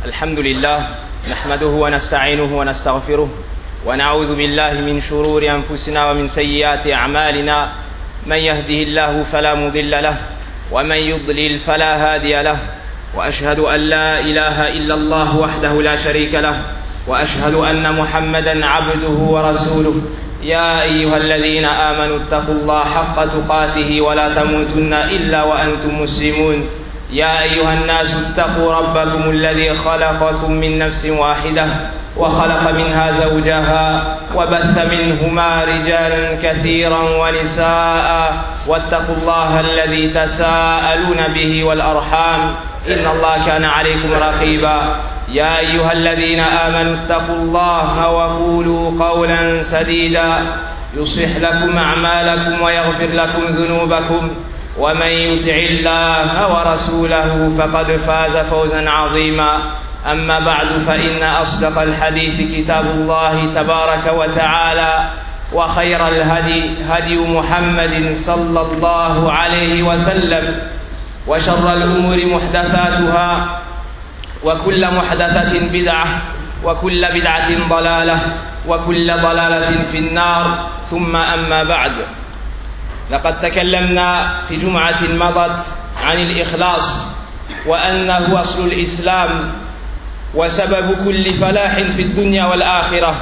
الحمد لله نحمده ونستعينه ونستغفره ونعوذ بالله من شرور أنفسنا ومن سيئات أعمالنا من يهده الله فلا مضل له ومن يضلل فلا هادي له وأشهد أن لا إله إلا الله وحده لا شريك له وأشهد أن محمدا عبده ورسوله يا أيها الذين آمنوا اتقوا الله حق تقاته ولا تموتن إلا وأنتم مسلمون يا أيها الناس اتقوا ربكم الذي خلقكم من نفس واحدة وخلق منها زوجها وبث منهما رجالا كثيرا ونساء واتقوا الله الذي تساءلون به والأرحام إن الله كان عليكم رقيبا يا أيها الذين آمنوا اتقوا الله وقولوا قولا سديدا يصلح لكم أعمالكم ويغفر لكم ذنوبكم ومن يطع الله ورسوله فقد فاز فوزا عظيما أما بعد فإن أصدق الحديث كتاب الله تبارك وتعالى وخير الهدي هدي محمد صلى الله عليه وسلم وشر الأمور محدثاتها وكل محدثة بدعة وكل بدعة ضلالة وكل ضلالة في النار ثم أما بعد لقد تكلمنا في جمعة مضت عن الإخلاص وأنه أصل الإسلام وسبب كل فلاح في الدنيا والآخرة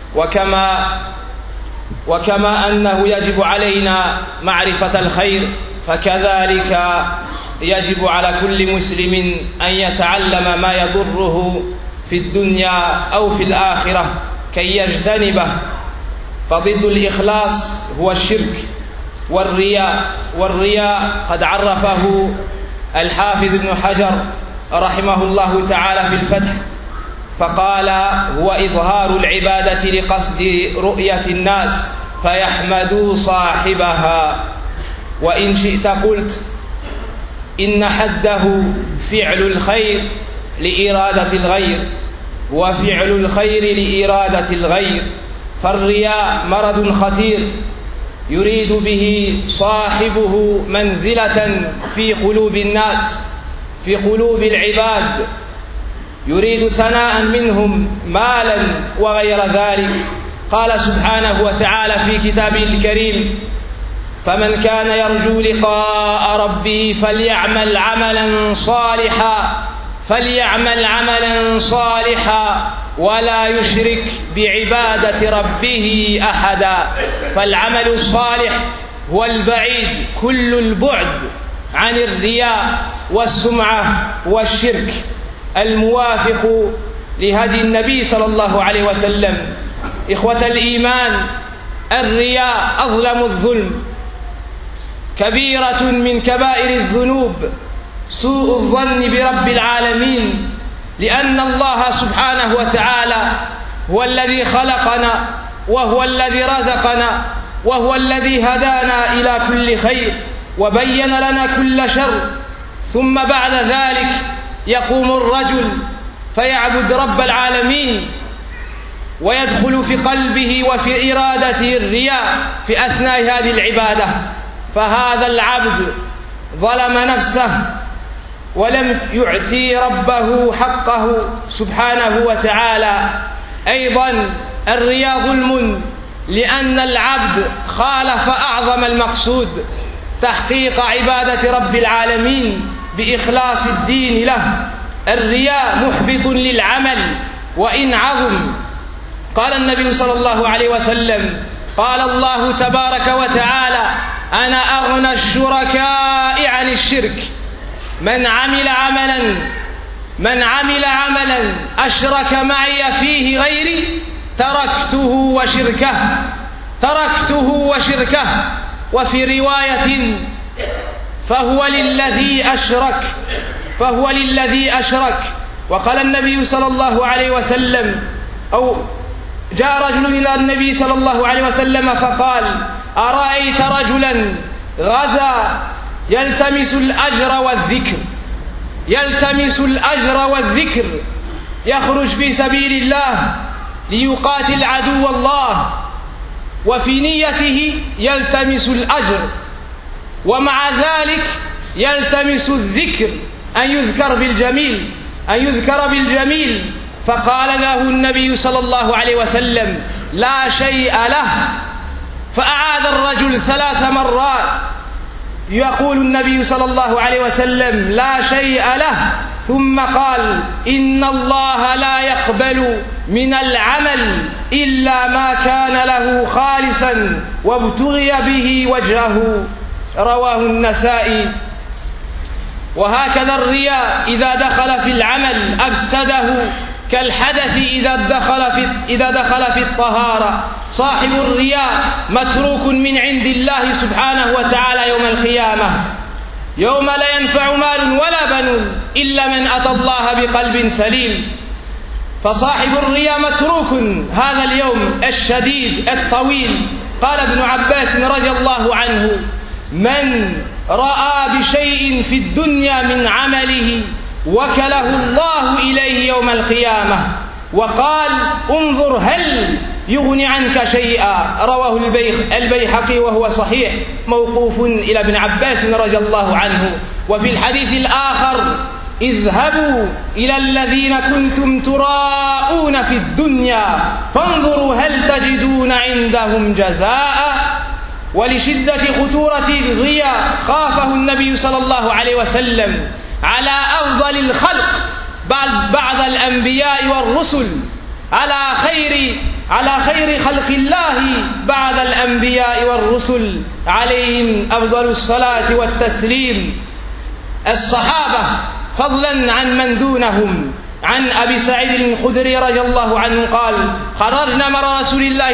وكما أنه يجب علينا معرفة الخير فكذلك يجب على كل مسلم أن يتعلم ما يضره في الدنيا أو في الآخرة كي يجتنبه فضد الإخلاص هو الشرك والرياء قد عرفه الحافظ ابن حجر رحمه الله تعالى في الفتح فقال هو إظهار العبادة لقصد رؤية الناس فيحمدوا صاحبها وإن شئت قلت إن حده فعل الخير لإرادة الغير وفعل الخير لإرادة الغير فالرياء مرض خطير يريد به صاحبه منزلة في قلوب الناس في قلوب العباد يريد ثناء منهم مالا وغير ذلك قال سبحانه وتعالى في كتابه الكريم فمن كان يرجو لقاء ربه فليعمل عملا صالحا ولا يشرك بعبادة ربه أحدا فالعمل الصالح هو البعيد كل البعد عن الرياء والسمعة والشرك الموافق لهدي النبي صلى الله عليه وسلم إخوة الإيمان الرياء أظلم الظلم كبيرة من كبائر الذنوب سوء الظن برب العالمين لأن الله سبحانه وتعالى هو الذي خلقنا وهو الذي رزقنا وهو الذي هدانا إلى كل خير وبين لنا كل شر ثم بعد ذلك يقوم الرجل فيعبد رب العالمين ويدخل في قلبه وفي إرادته الرياء في أثناء هذه العبادة فهذا العبد ظلم نفسه ولم يعطي ربه حقه سبحانه وتعالى أيضا الرياء ظلم لأن العبد خالف أعظم المقصود تحقيق عبادة رب العالمين بإخلاص الدين له الرياء محبط للعمل وإن عظم قال النبي صلى الله عليه وسلم قال الله تبارك وتعالى أنا أغنى الشركاء عن الشرك من عمل عملا أشرك معي فيه غيري تركته وشركه وفي رواية فهو للذي أشرك وقال النبي صلى الله عليه وسلم أو جاء رجل إلى النبي صلى الله عليه وسلم فقال أرأيت رجلا غزا يلتمس الأجر والذكر يخرج في سبيل الله ليقاتل عدو الله وفي نيته يلتمس الأجر ومع ذلك يلتمس الذكر أن يذكر بالجميل أن يذكر بالجميل، فقال له النبي صلى الله عليه وسلم: لا شيء له. فأعاد الرجل 3 مرات، يقول النبي صلى الله عليه وسلم: لا شيء له. ثم قال: إن الله لا يقبل من العمل إلا ما كان له خالصا وابتغي به وجهه. رواه النسائي. وهكذا الرياء إذا دخل في العمل أفسده، كالحدث إذا دخل في الطهارة. صاحب الرياء متروك من عند الله سبحانه وتعالى يوم القيامة، يوم لا ينفع مال ولا بنون إلا من أتى الله بقلب سليم. فصاحب الرياء متروك هذا اليوم الشديد الطويل. قال ابن عباس رضي الله عنه: من رأى بشيء في الدنيا من عمله وكله الله إليه يوم القيامة وقال: انظر هل يغني عنك شيئا. رواه البيهقي وهو صحيح موقوف إلى ابن عباس رضي الله عنه. وفي الحديث الآخر: اذهبوا إلى الذين كنتم تراءون في الدنيا فانظروا هل تجدون عندهم جزاء. ولشدة خطورة الرياء خافه النبي صلى الله عليه وسلم على أفضل الخلق بعد الأنبياء والرسل، على خير خلق الله بعد الأنبياء والرسل عليهم أفضل الصلاة والتسليم، الصحابة، فضلا عن من دونهم. عن أبي سعيد الخدري رضي الله عنه قال: خرجنا مع رسول الله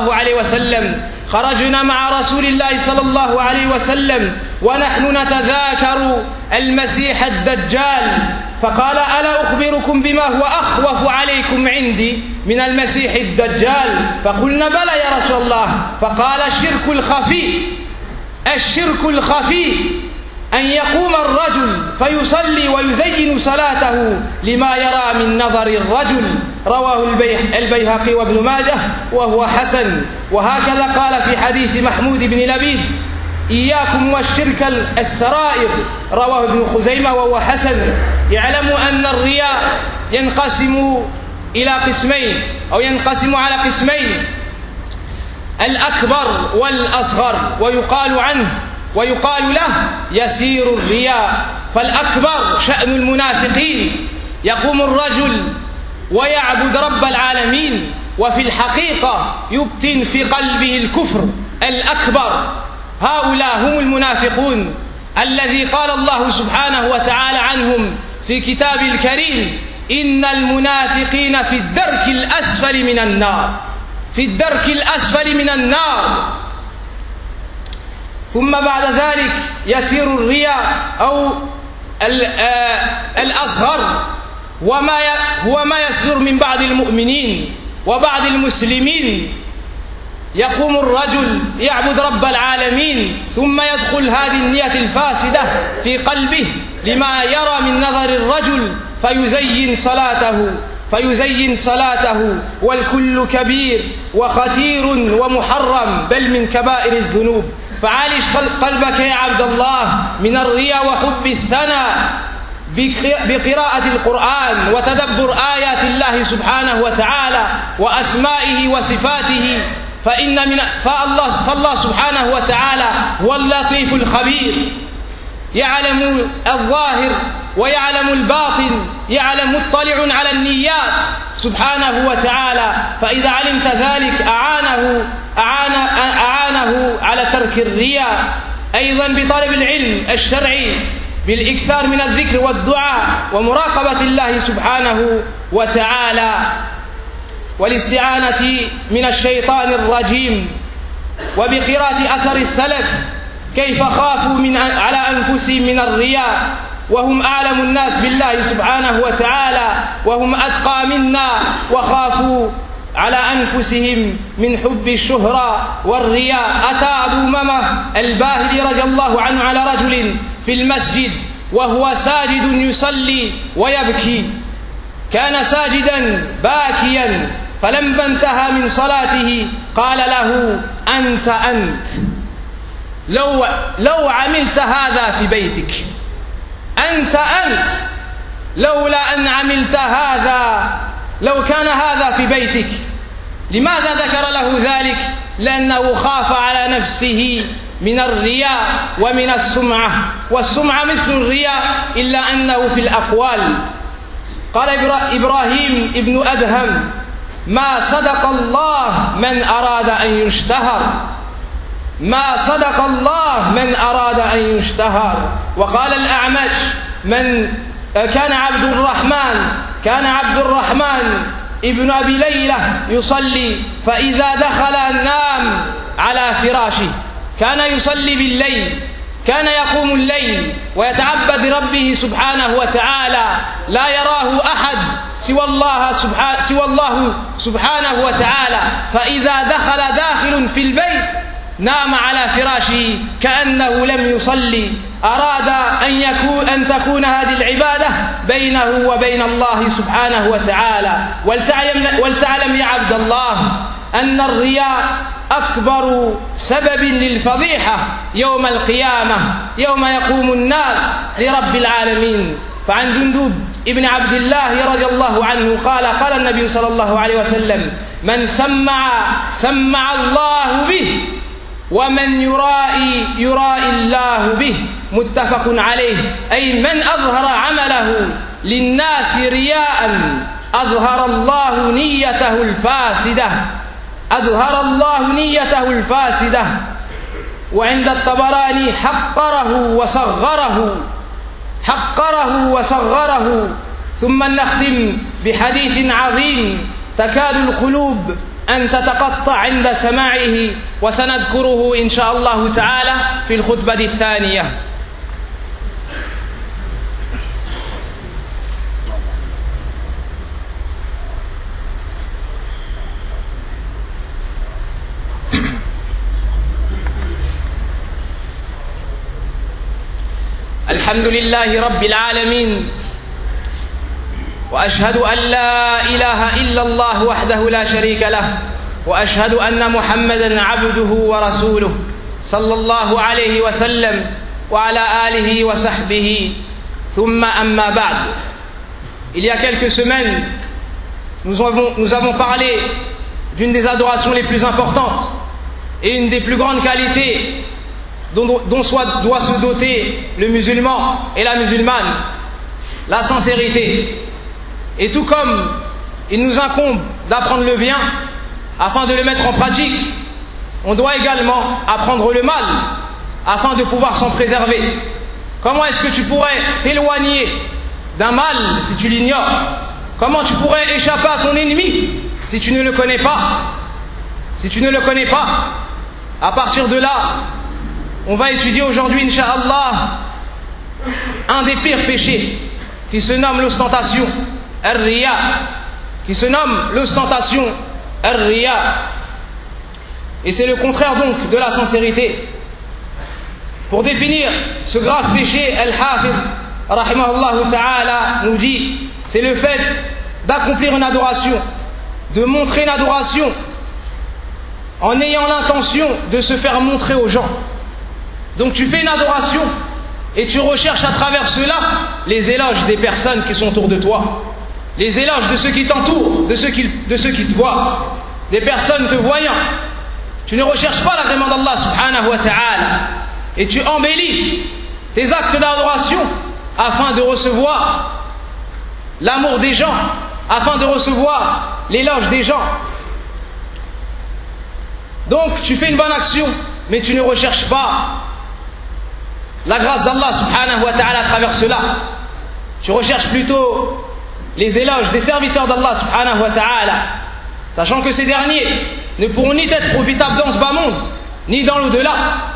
صلى الله عليه وسلم ونحن نتذاكر المسيح الدجال، فقال: ألا أخبركم بما هو أخوف عليكم عندي من المسيح الدجال؟ فقلنا: بلى يا رسول الله. فقال: الشرك الخفي أن يقوم الرجل فيصلي ويزين صلاته لما يرى من نظر الرجل. رواه البيهقي وابن ماجه وهو حسن. وهكذا قال في حديث محمود بن لبيد: إياكم والشرك السرائر. رواه ابن خزيمة وهو حسن. يعلموا أن الرياء ينقسم إلى قسمين، أو ينقسم على قسمين: الأكبر والأصغر. ويقال له يسير الرياء. فالأكبر شأن المنافقين، يقوم الرجل ويعبد رب العالمين وفي الحقيقة يبطن في قلبه الكفر الأكبر. هؤلاء هم المنافقون الذي قال الله سبحانه وتعالى عنهم في كتاب الكريم: إن المنافقين في الدرك الأسفل من النار، في الدرك الأسفل من النار. ثم بعد ذلك يسير الرياء أو الأصغر، هو ما يصدر من بعض المؤمنين وبعض المسلمين. يقوم الرجل يعبد رب العالمين ثم يدخل هذه النية الفاسدة في قلبه لما يرى من نظر الرجل فيزين صلاته، والكل كبير وخطير ومحرم، بل من كبائر الذنوب. فعالج قلبك يا عبد الله من الرياء وحب الثناء بقراءة القرآن وتدبر آيات الله سبحانه وتعالى وأسمائه وصفاته، فالله سبحانه وتعالى هو اللطيف الخبير، يعلم الظاهر ويعلم الباطن، مطلع على النيات سبحانه وتعالى. فإذا علمت ذلك أعانه على ترك الرياء. أيضا بطلب العلم الشرعي بالإكثار من الذكر والدعاء ومراقبة الله سبحانه وتعالى، والاستعانة من الشيطان الرجيم، وبقراءة أثر السلف كيف خافوا على أنفسهم من الرياء، وهم أعلم الناس بالله سبحانه وتعالى، وهم أتقى منا، وخافوا على أنفسهم من حب الشهرة والرياء. أتى أبو أمامة الباهلي رضي الله عنه على رجل في المسجد وهو ساجد يصلي ويبكي، كان ساجدا باكيا، فلما انتهى من صلاته قال له: أنت لو عملت هذا في بيتك، أنت لولا أن عملت هذا لو كان هذا في بيتك. لماذا ذكر له ذلك؟ لأنه خاف على نفسه من الرياء ومن السمعة، والسمعة مثل الرياء إلا أنه في الأقوال. قال إبراهيم ابن أدهم: ما صدق الله من أراد أن يشتهر، ما صدق الله من أراد أن يشتهر. وقال الأعمش: من كان عبد الرحمن ابن أبي ليلى يصلي فإذا دخل نام على فراشه. كان يصلي بالليل، كان يقوم الليل ويتعبد ربه سبحانه وتعالى، لا يراه أحد سوى الله سبحانه وتعالى. فإذا دخل داخل في البيت نام على فراشه كأنه لم يصلي. أراد أن تكون هذه العبادة بينه وبين الله سبحانه وتعالى. ولتعلم يا عبد الله أن الرياء أكبر سبب للفضيحة يوم القيامة، يوم يقوم الناس لرب العالمين. فعن جندب ابن عبد الله رضي الله عنه قال النبي صلى الله عليه وسلم: من سمع الله به، ومن يرائي الله به. متفق عليه. أي من أظهر عمله للناس رياء أظهر الله نيته الفاسدة. وعند الطبراني حقره وصغره. ثم نختم بحديث عظيم تكاد القلوب أن تتقطع عند سماعه، وسنذكره إن شاء الله تعالى في الخطبة الثانية. الحمد لله رب العالمين، وأشهد أن لا إله إلا الله وحده لا شريك له، وأشهد أن محمدا عبده ورسوله صلى الله عليه وسلم وعلى آله وصحبه. ثم أما بعد. Il y a quelques semaines, nous avons parlé d'une des adorations les plus importantes et une des plus grandes qualités dont doit se doter le musulman et la musulmane: la sincérité. Et tout comme il nous incombe d'apprendre le bien afin de le mettre en pratique, on doit également apprendre le mal afin de pouvoir s'en préserver. Comment est-ce que tu pourrais t'éloigner d'un mal si tu l'ignores? Comment tu pourrais échapper à ton ennemi si tu ne le connais pas? À partir de là, on va étudier aujourd'hui, Inch'Allah, un des pires péchés qui se nomme l'ostentation, ar-riya, et c'est le contraire donc de la sincérité. Pour définir ce grave péché, Al-Hafid rahimahullah ta'ala nous dit: c'est le fait d'accomplir une adoration, de montrer une adoration en ayant l'intention de se faire montrer aux gens. Donc tu fais une adoration et tu recherches à travers cela les éloges des personnes qui sont autour de toi, les éloges de ceux qui t'entourent, de ceux qui te voient, des personnes te voyant. Tu ne recherches pas l'agrément d'Allah subhanahu wa ta'ala, et tu embellis tes actes d'adoration afin de recevoir l'amour des gens, afin de recevoir l'éloge des gens. Donc tu fais une bonne action, mais tu ne recherches pas la grâce d'Allah subhanahu wa ta'ala à travers cela. Tu recherches plutôt les éloges des serviteurs d'Allah subhanahu wa ta'ala, sachant que ces derniers ne pourront ni être profitables dans ce bas monde, ni dans l'au-delà.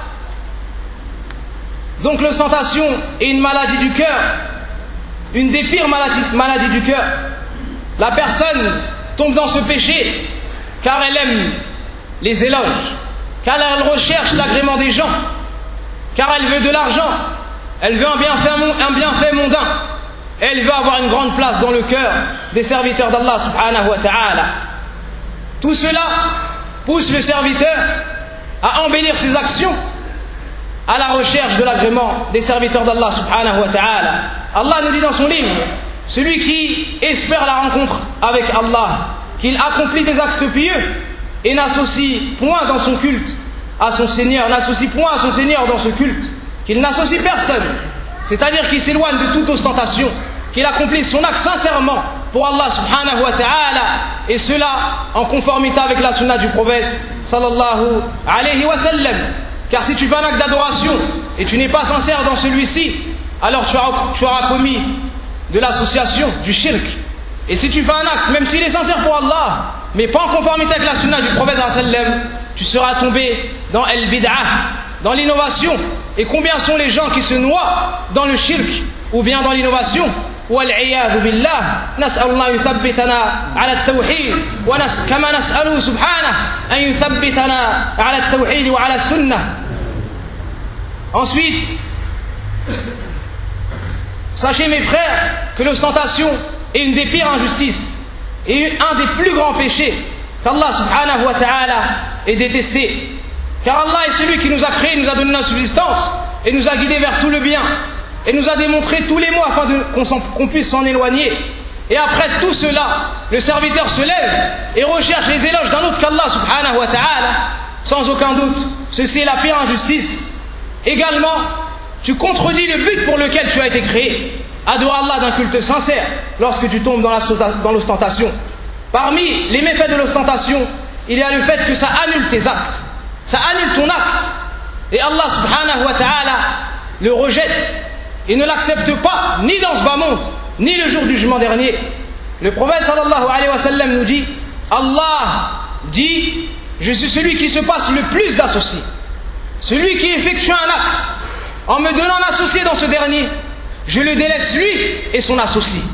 Donc l'ostentation est une maladie du cœur, une des pires maladies du cœur. La personne tombe dans ce péché car elle aime les éloges, car elle recherche l'agrément des gens, car elle veut de l'argent, elle veut un bienfait mondain, elle veut avoir une grande place dans le cœur des serviteurs d'Allah subhanahu wa ta'ala. Tout cela pousse le serviteur à embellir ses actions à la recherche de l'agrément des serviteurs d'Allah subhanahu wa ta'ala. Allah nous dit dans son livre: celui qui espère la rencontre avec Allah, qu'il accomplit des actes pieux et n'associe point dans son culte à son Seigneur, n'associe point à son Seigneur dans ce culte, qu'il n'associe personne, c'est-à-dire qu'il s'éloigne de toute ostentation, qu'il accomplisse son acte sincèrement pour Allah subhanahu wa ta'ala, et cela en conformité avec la sunna du prophète sallallahu alayhi wa sallam. Car si tu fais un acte d'adoration et tu n'es pas sincère dans celui-ci, alors tu auras commis de l'association, du shirk. Et si tu fais un acte, même s'il est sincère pour Allah, mais pas en conformité avec la sunna du prophète sallallahu alayhi wa sallam, tu seras tombé dans al-bid'ah, dans l'innovation. Et combien sont les gens qui se noient dans le shirk ou bien dans l'innovation? والعياذ بالله نسأل الله يثبتنا على التوحيد كما نسأله سبحانه أن يثبتنا على التوحيد وعلى السنة. Ensuite, sachez mes frères que l'ostentation est une des pires injustices et un des plus grands péchés qu'Allah subhanahu wa ta'ala est détesté. Car Allah est celui qui nous a créés, nous a donné notre subsistance et nous a guidés vers tout le bien. Et nous a démontré tous les mots afin qu'on puisse s'en éloigner. Et après tout cela, le serviteur se lève et recherche les éloges d'un autre qu'Allah subhanahu wa ta'ala. Sans aucun doute, ceci est la pire injustice. Également, tu contredis le but pour lequel tu as été créé. Adore Allah d'un culte sincère lorsque tu tombes dans l'ostentation. Parmi les méfaits de l'ostentation, il y a le fait que ça annule tes actes. Ça annule ton acte. Et Allah subhanahu wa ta'ala le rejette. Et ne l'accepte pas, ni dans ce bas monde, ni le jour du jugement dernier. Le prophète sallallahu alayhi wa sallam nous dit, Allah dit, je suis celui qui se passe le plus d'associés. Celui qui effectue un acte, en me donnant un associé dans ce dernier, je le délaisse lui et son associé.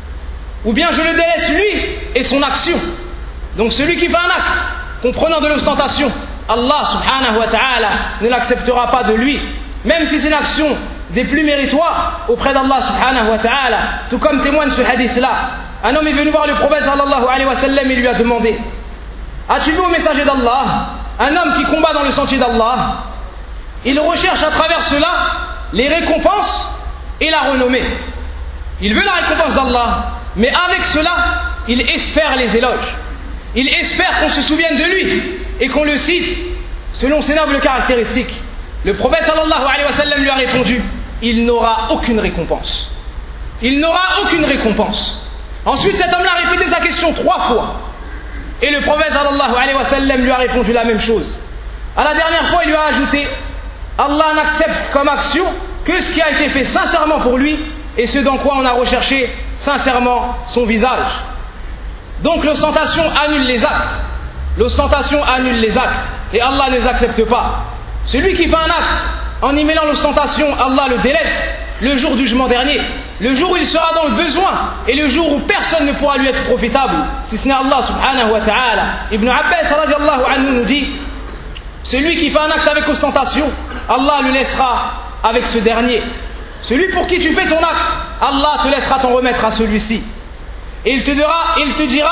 Ou bien je le délaisse lui et son action. Donc celui qui fait un acte, comprenant de l'ostentation, Allah subhanahu wa ta'ala ne l'acceptera pas de lui, même si c'est une action des plus méritoires auprès d'Allah subhanahu wa ta'ala, tout comme témoigne ce hadith-là. Un homme est venu voir le prophète sallallahu alayhi wa sallam et lui a demandé, as-tu vu au messager d'Allah un homme qui combat dans le sentier d'Allah? Il recherche à travers cela les récompenses et la renommée. Il veut la récompense d'Allah, mais avec cela, il espère les éloges. Il espère qu'on se souvienne de lui et qu'on le cite selon ses nobles caractéristiques. Le prophète sallallahu alayhi wa sallam lui a répondu, il n'aura aucune récompense. Il n'aura aucune récompense. Ensuite, cet homme-là a répété sa question 3 fois. Et le prophète sallallahu alayhi wa sallam lui a répondu la même chose. À la dernière fois, il lui a ajouté, Allah n'accepte comme action que ce qui a été fait sincèrement pour lui et ce dans quoi on a recherché sincèrement son visage. Donc l'ostentation annule les actes. L'ostentation annule les actes. Et Allah ne les accepte pas. Celui qui fait un acte en y mêlant l'ostentation, Allah le délaisse le jour du jugement dernier, le jour où il sera dans le besoin et le jour où personne ne pourra lui être profitable, si ce n'est Allah subhanahu wa ta'ala. Ibn Abbas radiallahu anhu nous dit, celui qui fait un acte avec ostentation, Allah le laissera avec ce dernier. Celui pour qui tu fais ton acte, Allah te laissera t'en remettre à celui-ci. Et il te dira,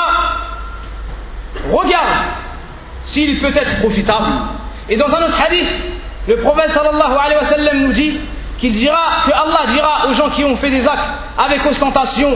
regarde s'il peut être profitable. Et dans un autre hadith, le prophète sallallahu alayhi wa sallam nous dit que Allah dira aux gens qui ont fait des actes avec ostentation,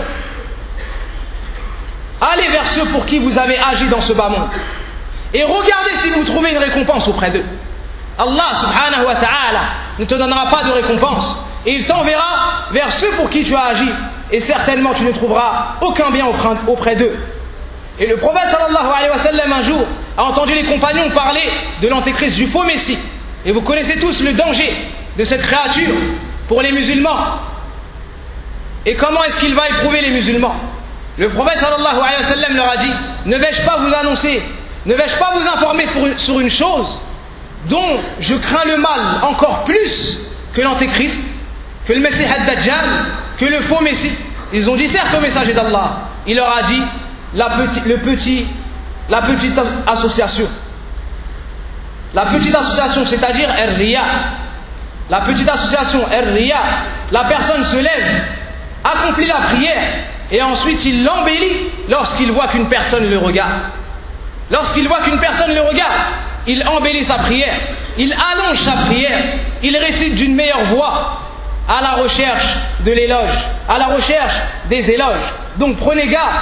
allez vers ceux pour qui vous avez agi dans ce bas monde et regardez si vous trouvez une récompense auprès d'eux. Allah subhanahu wa ta'ala ne te donnera pas de récompense et il t'enverra vers ceux pour qui tu as agi et certainement tu ne trouveras aucun bien auprès d'eux. Et le prophète sallallahu alayhi wa sallam un jour a entendu les compagnons parler de l'antéchrist, du faux messie. Et vous connaissez tous le danger de cette créature pour les musulmans. Et comment est-ce qu'il va éprouver les musulmans? Le prophète sallallahu alayhi wa sallam leur a dit, ne vais-je pas vous annoncer, ne vais-je pas vous informer sur une chose dont je crains le mal encore plus que l'antéchrist, que le messie ad-Dajjal, que le faux messie? Ils ont dit certes au messager d'Allah. Il leur a dit la petite association. La petite association, c'est-à-dire Ar-Riya. La petite association Ar-Riya, la personne se lève, accomplit la prière et ensuite il l'embellit lorsqu'il voit qu'une personne le regarde. Lorsqu'il voit qu'une personne le regarde, il embellit sa prière, il allonge sa prière, il récite d'une meilleure voix à la recherche de l'éloge, à la recherche des éloges. Donc prenez garde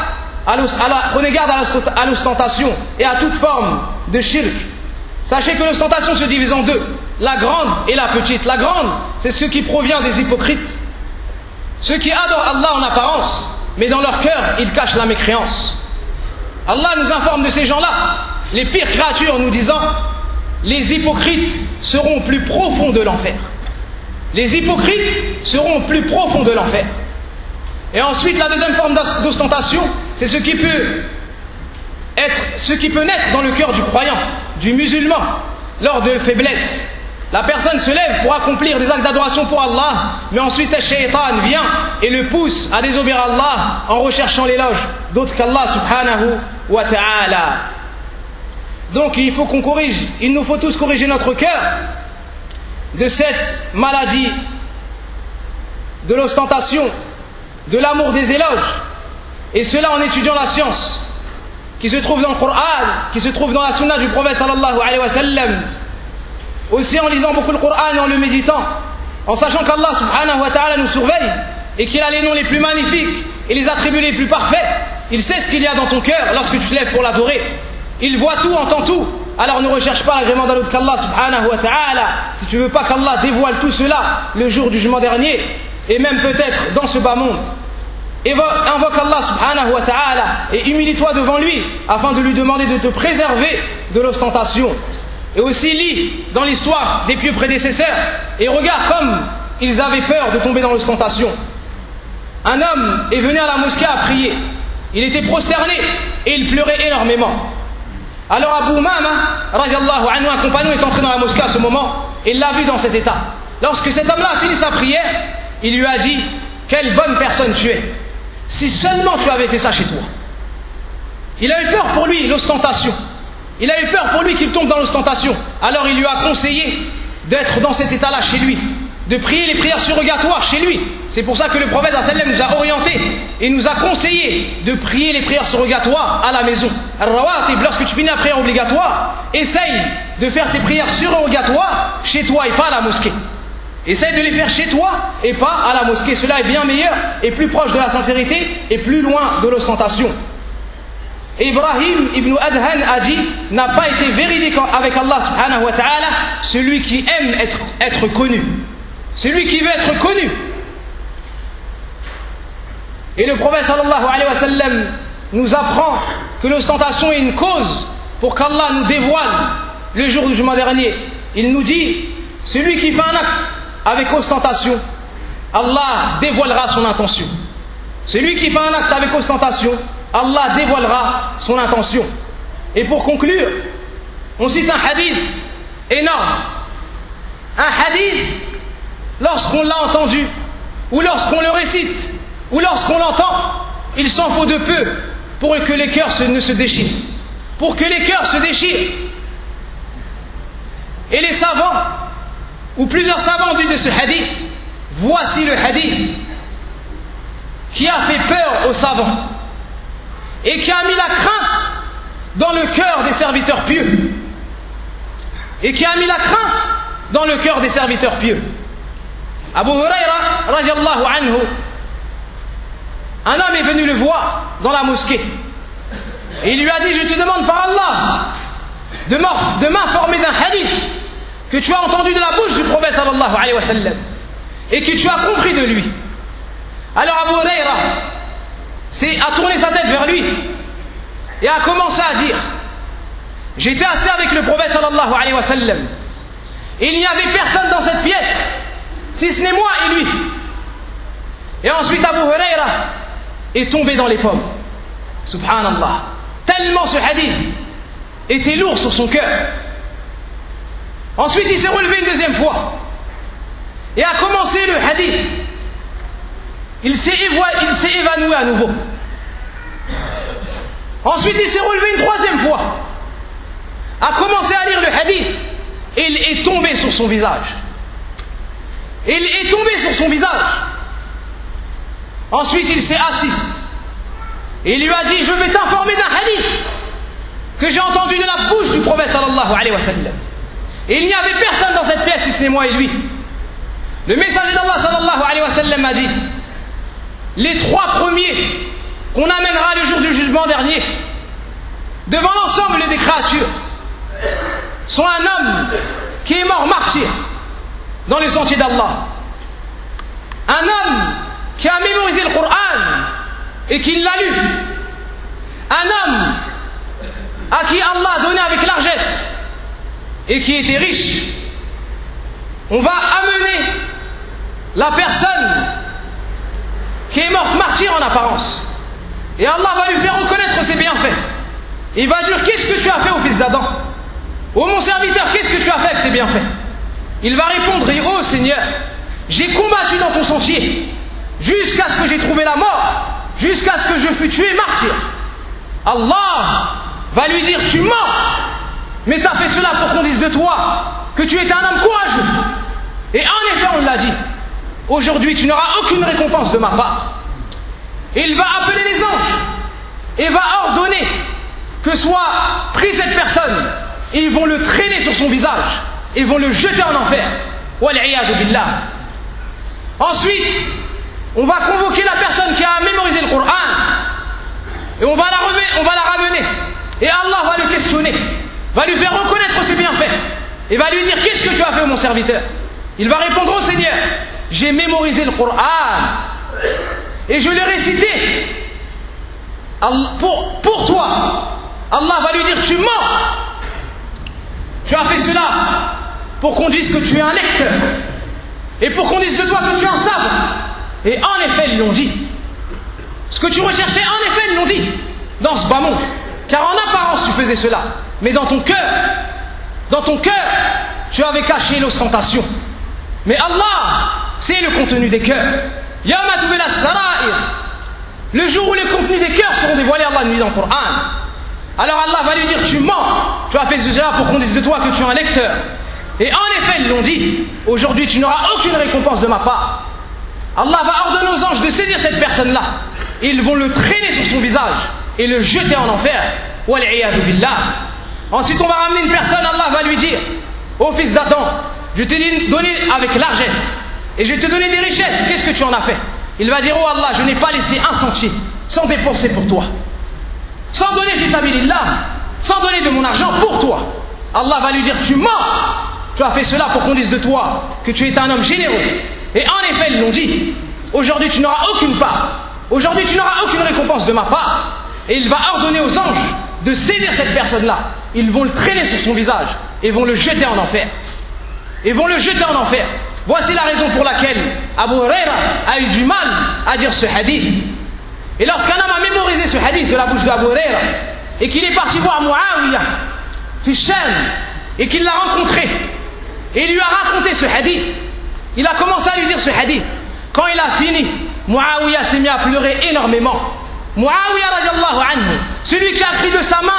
à l'ostentation et à toute forme de shirk. Sachez que l'ostentation se divise en deux, la grande et la petite. La grande, c'est ce qui provient des hypocrites, ceux qui adorent Allah en apparence, mais dans leur cœur, ils cachent la mécréance. Allah nous informe de ces gens-là, les pires créatures, nous disant: les hypocrites seront plus profonds de l'enfer. Les hypocrites seront plus profonds de l'enfer. Et ensuite, la deuxième forme d'ostentation, c'est ce qui peut naître dans le cœur du croyant, du musulman, lors de faiblesse. La personne se lève pour accomplir des actes d'adoration pour Allah, mais ensuite le shaitan vient et le pousse à désobéir à Allah en recherchant l'éloge d'autres qu'Allah subhanahu wa ta'ala. Donc il nous faut tous corriger notre cœur de cette maladie de l'ostentation, de l'amour des éloges, et cela en étudiant la science qui se trouve dans le Coran, qui se trouve dans la sunna du prophète sallallahu alayhi wa sallam, aussi en lisant beaucoup le Coran et en le méditant, en sachant qu'Allah subhanahu wa ta'ala nous surveille et qu'il a les noms les plus magnifiques et les attributs les plus parfaits. Il sait ce qu'il y a dans ton cœur lorsque tu te lèves pour l'adorer. Il voit tout, entend tout. Alors ne recherche pas l'agrément d'un autre qu'Allah subhanahu wa ta'ala si tu ne veux pas qu'Allah dévoile tout cela le jour du jugement dernier, et même peut-être dans ce bas monde. Invoque Allah subhanahu wa ta'ala et humilie-toi devant lui afin de lui demander de te préserver de l'ostentation. Et aussi lis dans l'histoire des pieux prédécesseurs et regarde comme ils avaient peur de tomber dans l'ostentation. Un homme est venu à la mosquée à prier. Il était prosterné et il pleurait énormément. Alors Abu Umama, radiallahu anhu, un compagnon, est entré dans la mosquée à ce moment et l'a vu dans cet état. Lorsque cet homme-là a fini sa prière, il lui a dit: quelle bonne personne tu es, si seulement tu avais fait ça chez toi. Il a eu peur pour lui, l'ostentation. Il a eu peur pour lui qu'il tombe dans l'ostentation. Alors il lui a conseillé d'être dans cet état-là chez lui, de prier les prières surrogatoires chez lui. C'est pour ça que le prophète nous a orientés et nous a conseillé de prier les prières surrogatoires à la maison. Al-Rawatib, lorsque tu finis la prière obligatoire, essaye de faire tes prières surrogatoires chez toi et pas à la mosquée. Essaye de les faire chez toi et pas à la mosquée. Cela est bien meilleur et plus proche de la sincérité et plus loin de l'ostentation. Ibrahim ibn Adhan a dit: n'a pas été véridique avec Allah subhanahu wa ta'ala celui qui aime être connu, celui qui veut être connu. Et le prophète sallallahu alayhi wa sallam nous apprend que l'ostentation est une cause pour qu'Allah nous dévoile le jour du jugement dernier. Il nous dit: celui qui fait un acte avec ostentation, Allah dévoilera son intention. Celui qui fait un acte avec ostentation, Allah dévoilera son intention. Et pour conclure, on cite un hadith énorme. Un hadith, lorsqu'on l'a entendu, ou lorsqu'on le récite, ou lorsqu'on l'entend, il s'en faut de peu pour que les cœurs ne se déchirent. Pour que les cœurs se déchirent. Et les savants, ou plusieurs savants ont dit de ce hadith: voici le hadith qui a fait peur aux savants et qui a mis la crainte dans le cœur des serviteurs pieux. Et qui a mis la crainte dans le cœur des serviteurs pieux. Abu Huraira, radiallahu anhu, un homme est venu le voir dans la mosquée. Et il lui a dit: je te demande par Allah de m'informer d'un hadith que tu as entendu de la bouche du prophète sallallahu alayhi wa sallam et que tu as compris de lui. Alors Abu Huraira a tourné sa tête vers lui et a commencé à dire: j'étais assis avec le prophète sallallahu alayhi wa sallam et il n'y avait personne dans cette pièce si ce n'est moi et lui. Et ensuite Abu Huraira est tombé dans les pommes. Subhanallah, tellement ce hadith était lourd sur son cœur. Ensuite il s'est relevé une deuxième fois et a commencé le hadith. Il s'est évanoui à nouveau. Ensuite il s'est relevé une troisième fois, a commencé à lire le hadith et il est tombé sur son visage. Il est tombé sur son visage. Ensuite il s'est assis et il lui a dit: je vais t'informer d'un hadith que j'ai entendu de la bouche du prophète sallallahu alayhi wa sallam. Et il n'y avait personne dans cette pièce si ce n'est moi et lui. Le messager d'Allah sallallahu sallam a dit, les 3 premiers qu'on amènera le jour du jugement dernier devant l'ensemble des créatures sont un homme qui est mort martyr dans les sentiers d'Allah, un homme qui a mémorisé le Coran et qui l'a lu, un homme à qui Allah a donné avec largesse et qui était riche. On va amener la personne qui est morte martyr en apparence et Allah va lui faire reconnaître ses bienfaits. Il va dire, qu'est-ce que tu as fait au fils d'Adam? Ô mon serviteur, qu'est-ce que tu as fait avec ces bienfaits? Il va répondre, ô Seigneur, j'ai combattu dans ton sentier jusqu'à ce que j'ai trouvé la mort, jusqu'à ce que je fus tué martyr. Allah va lui dire, tu mens, mais tu as fait cela pour qu'on dise de toi que tu étais un homme courageux. Et en effet, on l'a dit, aujourd'hui tu n'auras aucune récompense de ma part. Et il va appeler les anges et va ordonner que soit pris cette personne et ils vont le traîner sur son visage et vont le jeter en enfer. Wal'iyadu billah. Ensuite, on va convoquer la personne qui a mémorisé le Coran et on va la ramener et Allah va le questionner, va lui faire reconnaître ses bienfaits et va lui dire, qu'est-ce que tu as fait mon serviteur? Il va répondre, au Seigneur, j'ai mémorisé le Coran et je l'ai récité pour toi. Allah va lui dire, tu mens, tu as fait cela pour qu'on dise que tu es un lecteur et pour qu'on dise de toi que tu es un savant. Et en effet ils l'ont dit, ce que tu recherchais, en effet ils l'ont dit dans ce bas monde, car en apparence tu faisais cela, mais dans ton cœur tu avais caché l'ostentation. Mais Allah c'est le contenu des cœurs. Yawma tubla as-sarair, le jour où les contenus des cœurs seront dévoilés, Allah nous dit dans le Coran. Alors Allah va lui dire, tu mens, tu as fait cela pour qu'on dise de toi que tu es un lecteur. Et en effet ils l'ont dit, aujourd'hui tu n'auras aucune récompense de ma part. Allah va ordonner aux anges de saisir cette personne-là. Ils vont le traîner sur son visage et le jeter en enfer. Wal'iyadu billah. Ensuite on va ramener une personne, Allah va lui dire, ô fils d'Adam, je t'ai donné avec largesse et je t'ai donné des richesses, qu'est-ce que tu en as fait? Il va dire, oh Allah, je n'ai pas laissé un centime sans dépenser pour toi, sans donner fi sabilillah, sans donner de mon argent pour toi. Allah va lui dire, tu mens, tu as fait cela pour qu'on dise de toi que tu es un homme généreux. Et en effet ils l'ont dit, aujourd'hui tu n'auras aucune part, aujourd'hui tu n'auras aucune récompense de ma part. Et il va ordonner aux anges de saisir cette personne-là, ils vont le traîner sur son visage et vont le jeter en enfer. Et vont le jeter en enfer. Voici la raison pour laquelle Abu Huraira a eu du mal à dire ce hadith. Et lorsqu'un homme a mémorisé ce hadith de la bouche d'Abu Huraira et qu'il est parti voir Muawiyah fi Sham et qu'il l'a rencontré et il lui a raconté ce hadith, il a commencé à lui dire ce hadith. Quand il a fini, Muawiyah s'est mis à pleurer énormément. Muawiyah radiallahu anhu, celui qui a pris de sa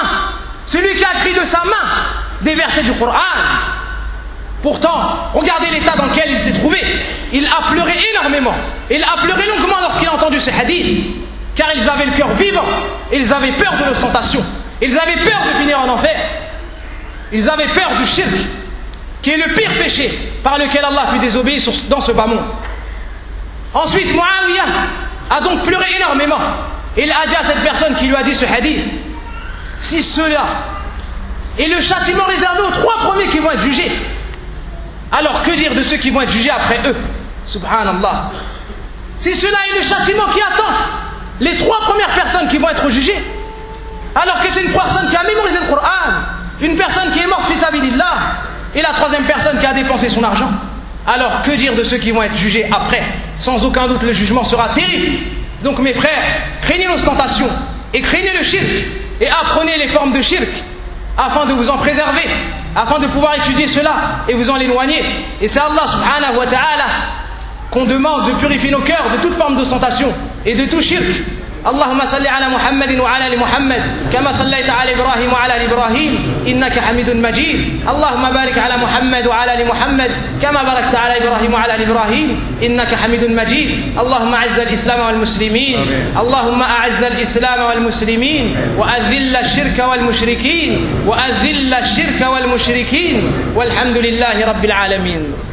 main des versets du Coran. Pourtant, regardez l'état dans lequel il s'est trouvé. Il a pleuré énormément. Il a pleuré longuement lorsqu'il a entendu ce hadith. Car ils avaient le cœur vivant. Ils avaient peur de l'ostentation. Ils avaient peur de finir en enfer. Ils avaient peur du shirk, qui est le pire péché par lequel Allah fut désobéi dans ce bas monde. Ensuite, Muawiyah a donc pleuré énormément. Il a dit à cette personne qui lui a dit ce hadith, si cela est le châtiment réservé aux 3 premiers qui vont être jugés, alors que dire de ceux qui vont être jugés après eux? Subhanallah. Si cela est le châtiment qui attend les 3 premières personnes qui vont être jugées, alors que c'est une personne qui a mémorisé le Coran, une personne qui est morte fi sabilillah, et la 3e personne qui a dépensé son argent, alors que dire de ceux qui vont être jugés après? Sans aucun doute le jugement sera terrible. Donc mes frères, craignez l'ostentation et craignez le shirk et apprenez les formes de shirk afin de vous en préserver, afin de pouvoir étudier cela et vous en éloigner. Et c'est Allah subhanahu wa ta'ala qu'on demande de purifier nos cœurs de toute forme d'ostentation et de tout shirk. اللهم صل على محمد وعلى ال محمد كما صليت على ابراهيم وعلى ال ابراهيم انك حميد مجيد اللهم بارك على محمد وعلى ال محمد كما باركت على ابراهيم وعلى ال ابراهيم انك حميد مجيد اللهم اعز الاسلام والمسلمين اللهم اعز الاسلام والمسلمين واذل الشرك والمشركين والحمد لله رب العالمين.